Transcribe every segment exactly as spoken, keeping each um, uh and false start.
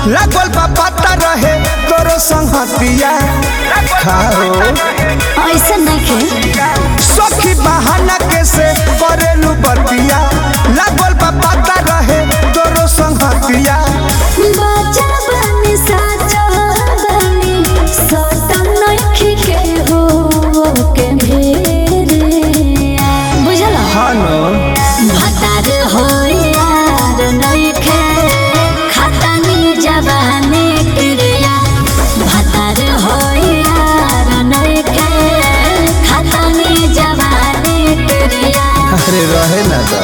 लागल बा पता रहे तोरो संगतिया खाओ ऐसा नहीं सखी बहाना कैसे करेलू बतिया लागल बा पता रहे तोरो संगतिया बाजा बनी साजा बनी सतम नहीं के हो के भेरे बुझला हाँ नो भतार हो यार नहीं के खतनी जवानी क्रिया भतार हो यार नहीं के खतनी जवानी क्रिया अरे रहे ना तो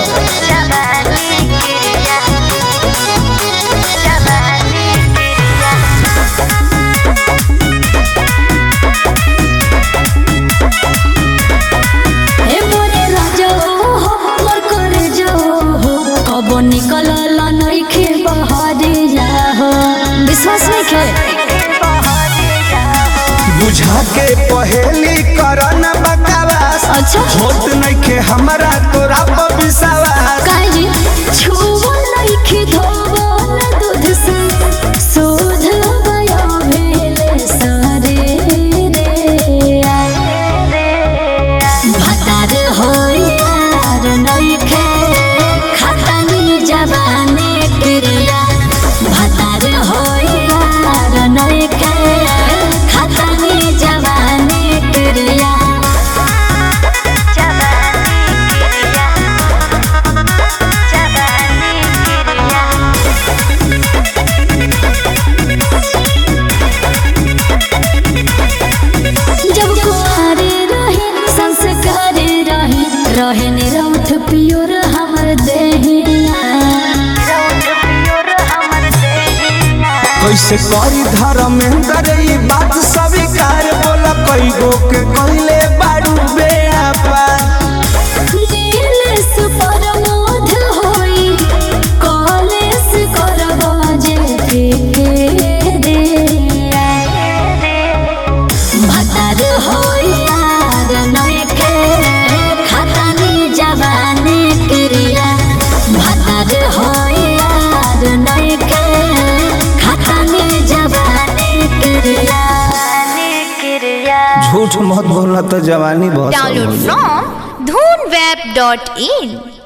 निकल नहीं खे बहरिया हो विश्वास नहीं खे बुझा के पहेली करन बकवास अच्छा होत नहीं खे हमरा तोरा पर विश्वास काहे जी छुओ नहीं खे धोबो न दूध से सोध गया भेले सारे रे भतार हो यार नहीं खे जवानी क्रिया भतार हो यार नहीं के खतनी जवानी क्रिया जब कुआरे रहे संस्कार रहे रहे निरौठ पियोर हमर देहिया कैसे करी धर्मेंद्र ई बात स्वीकार बोला कई गो के कहले बाड़ू बेड़ा पार नील सुपर मोध होई कॉलेज करबो जे के दे भतार हो यार नहीं के खतनी जवानी क्रिया भतार हो यार नहीं के झूठ मत बोलना तो जवानी बहुत Download from dhoonweb dot in